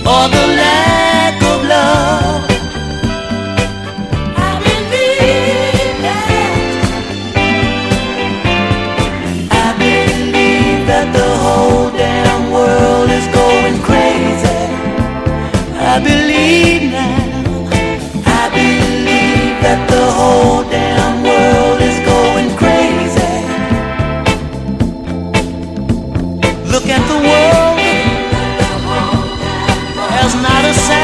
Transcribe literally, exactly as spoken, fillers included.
or the lack of love. I believe that. I believe that the whole damn world is going crazy. I believe now. I believe that the whole damn world is going crazy. Look at the world. There's not a sound.